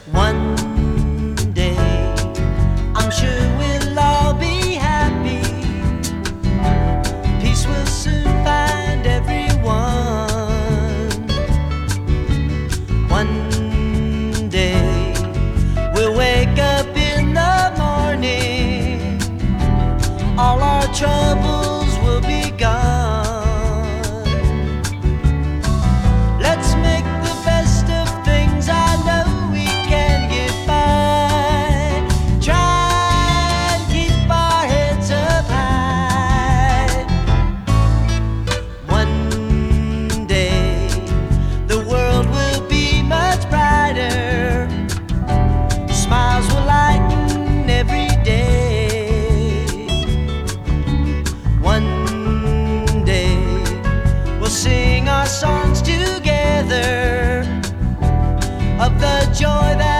One day, I'm sure we'll all be happy. Peace will soon find everyone. One day, we'll wake up in the morning, all our troubles